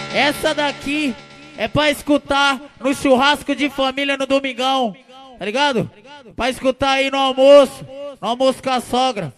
Essa daqui é pra escutar no churrasco de família no domingão, tá ligado? Pra escutar aí no almoço com a sogra.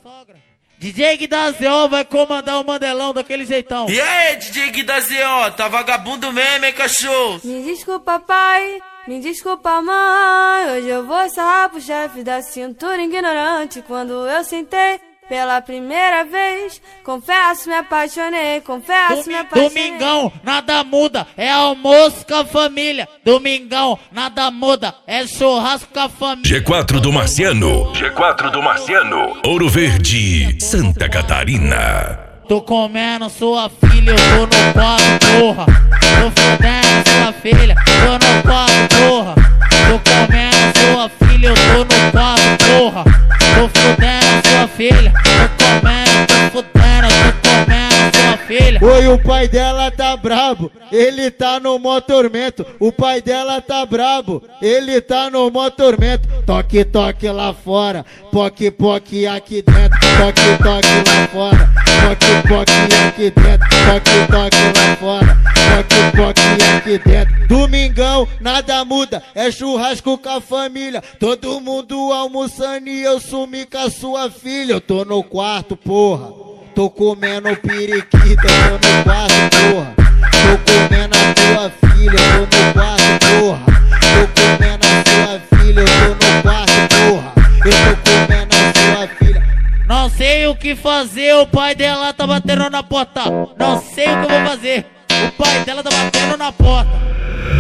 DJ Guidazio vai comandar o Mandelão daquele jeitão. E aí, DJ Guidazio, tá vagabundo mesmo, hein, cachorro? Me desculpa, pai, me desculpa, mãe. Hoje eu vou sarrar pro chefe da cintura ignorante. Quando eu sentei pela primeira vez, confesso, me apaixonei, confesso, me apaixonei. Domingão, nada muda, é almoço com a família. Domingão, nada muda, é churrasco com a família. G4 do Marciano, G4 do Marciano, Ouro Verde, Santa Catarina. Tô comendo sua filha, eu tô no quarto, porra. Tô fudendo sua filha, tô no quarto, porra. Tô comendo sua filha, eu tô no quarto, porra. Tô fudendo sua filha, tô comendo, tô fudendo, tô comendo sua filha. Oi, o pai dela tá brabo, ele tá no mó tormento. O pai dela tá brabo, ele tá no mó tormento. Toque, toque lá fora, poque, poque aqui dentro. Toque, toque lá fora, poque, poque aqui dentro. Toque, toque lá fora, poque, poque aqui dentro. Domingão, nada muda, é churrasco com a família. Todo mundo almoçando e eu sumi com a sua filha. Eu tô no quarto, porra, tô comendo periquita. Tô no quarto, porra, tô comendo a tua filha. Eu tô no quarto, porra, tô comendo a sua filha. Eu tô no quarto, porra, eu tô comendo a sua filha. Não sei o que fazer, o pai dela tá batendo na porta. Não sei o que eu vou fazer, o pai dela tá batendo na porta.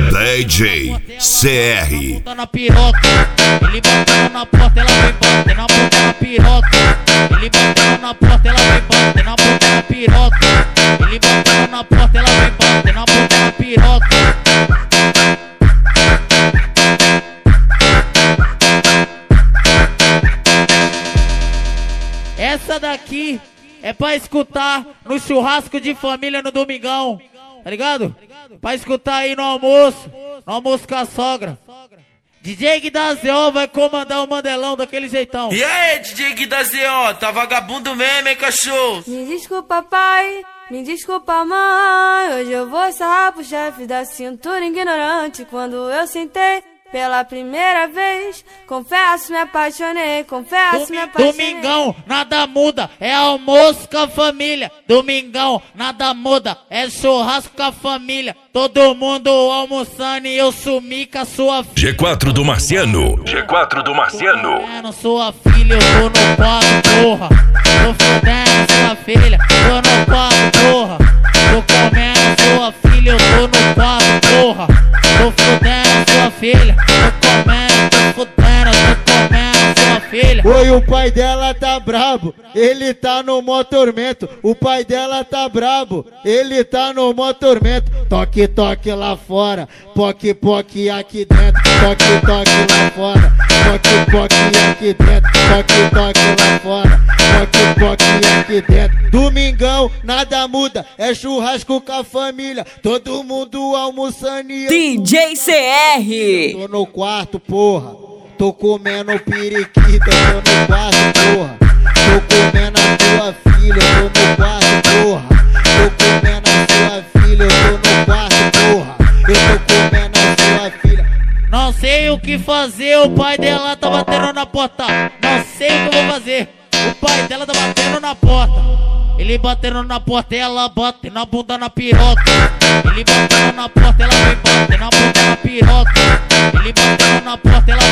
DJ CR. Bota na piroca, ele batendo na porta, ela vem bater na bunda na piroca. Ele batendo na porta, ela vem bater na bunda na piroca. Ele batendo na porta, ela vem bater na bunda na piroca. Essa daqui é pra escutar no churrasco de família no domingão, tá ligado? Pra escutar aí no almoço com a sogra. DJ Guidazio vai comandar o Mandelão daquele jeitão. E aí, DJ Guidazio, tá vagabundo mesmo, hein, cachorro? Me desculpa, pai, me desculpa, mãe. Hoje eu vou sarrar pro chefe da cintura ignorante. Quando eu sentei pela primeira vez, confesso, me apaixonei, confesso, me apaixonei. Domingão, nada muda, é almoço com a família. Domingão, nada muda, é churrasco com a família. Todo mundo almoçando e eu sumi com a sua filha. G4 do Marciano, G4 do Marciano. Tô comendo sua filha, eu tô no quarto, porra. Tô fudendo sua filha, tô no quarto, porra. Tô comendo sua filha, eu tô no quarto, porra. Tô fudendo sua filha, tô comendo, tô fudendo, tô comendo sua filha. Oi, o pai dela tá brabo, ele tá no mó tormento. O pai dela tá brabo, ele tá no mó tormento. Toque, toque lá fora, poque, poque aqui dentro. Toque, toque lá fora, poque, poque aqui dentro. Toque, toque lá fora, poque, poque aqui dentro. Domingão, nada muda, é churrasco com a família. Todo mundo almoçando e eu... DJ CR. Tô no quarto, porra, tô comendo periquita. Tô no quarto, porra, tô comendo a tua filha. Eu tô no quarto, porra, tô comendo a sua filha. Eu tô no quarto, porra, eu tô comendo a sua filha. Não sei o que fazer, o pai dela tá batendo na porta. Não sei o que eu vou fazer, o pai dela tá batendo na porta. Ele batendo na porta, ela bate na bunda na piroca. Ele batendo na porta, ela vem bater na bunda na piroca. Ele batendo na porta, ela